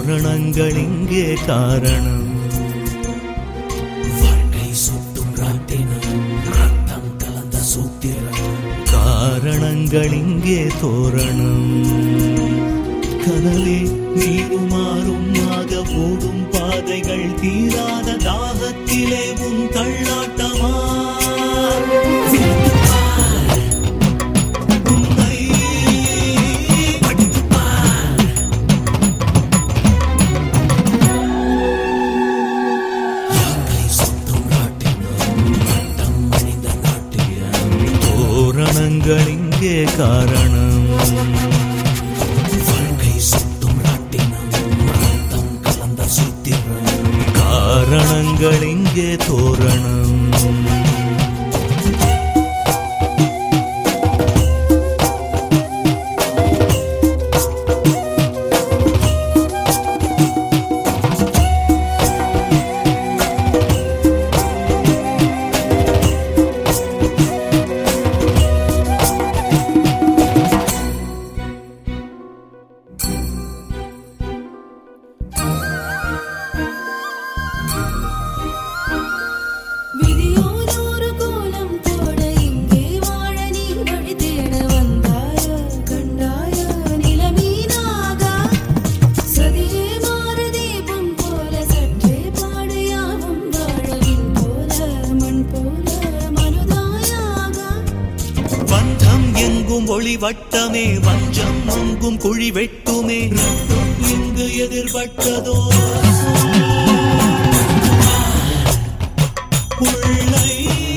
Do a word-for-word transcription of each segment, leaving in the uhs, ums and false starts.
தோரணங்கள் இங்கே காரணம். வாழ்க்கை சுத்தும் ராட்டினம், ரத்தம் கலந்த சூத்திரம். காரணங்கள் இங்கே தோரணம். கனலே நீருமாறும் ஆக ஓடும் பாதைகள் தீராத தாகத்திலே உன் தள்ளாட்டமா. தோரணங்கள் இங்கே காரணம். வாழ்க்கை சுத்தும் ராட்டினம், ரத்தம் கலந்த சூத்திரம். காரணங்கள் இங்கே தோரணம். ஒளி வட்டமே வஞ்சம் அங்கும் குழி வெட்டுமே. இங்கு எதிர்பட்டதோ உள்ளை.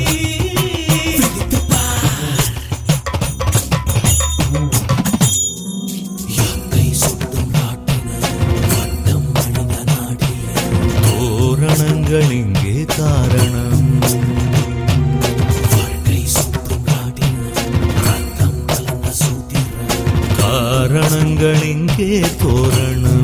யாக்கை சுத்தும் ராட்டினம், வட்டம் அணிந்த நாடிய. தோரணங்கள் இங்கே காரணம். காரணங்கள் இங்கே தோரணம்.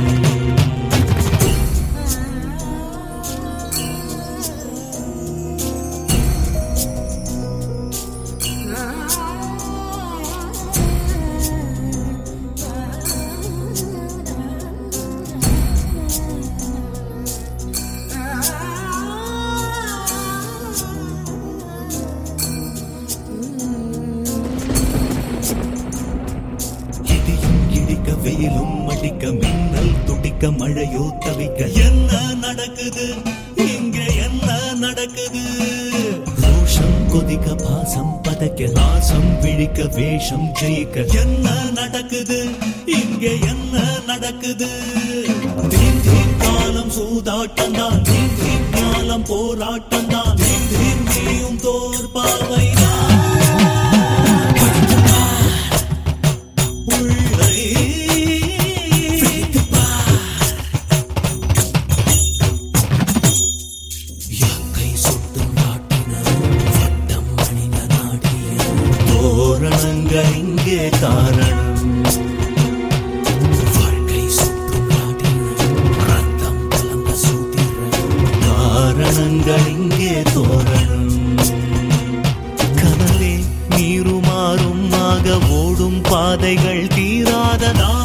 வெயிலும் அடிக்க, மின்னல் துடிக்க, மழையோ தவிக்க. என்ன நடக்குது இங்கே, என்ன நடக்குது? ரோஷம் கொதிக்க, பாசம் பதைக்க, ஆசம் விழிக்க, வேஷம் ஜெயிக்க. என்ன நடக்குது இங்கே, என்ன நடக்குது? தீம் தீம் காலம் சூதாட்டம் தான், தீம் தீம் காலம் போராட்டம் தான். தீம் தீம் நீயும் தோற்பாவை இங்கே காரணம். வாழ்க்கை சுற்றும் ராட்டினம், ரத்தம் கலந்த சூத்திரம். காரணங்கள் இங்கே தோரணம். கனலே நீருமாறும் ஆக ஓடும் பாதைகள் தீராததா.